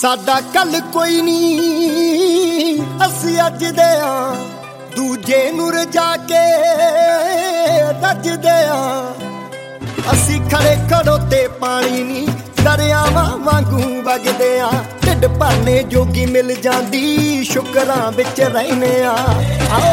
ਸਾਡਾ ਕੱਲ ਕੋਈ ਨਹੀਂ ਅਸੀਂ ਅੱਜ ਦੇ ਆ ਦੂਜੇ ਨੂੰ ਰਜਾ ਕੇ ਰੱਜਦੇ ਆ ਅਸੀਂ ਖੜੇ ਖੜੋ ਤੇ ਪਾਣੀ ਨਹੀਂ ਦਰਿਆਵਾਂ ਵਾਂਗੂ ਵਗਦੇ ਆ ਢਿੱਡ ਭਰਨੇ ਜੋਗੀ ਮਿਲ ਜਾਂਦੀ ਸ਼ੁਕਰਾਂ ਵਿੱਚ ਰਹਿੰਦੇ ਆ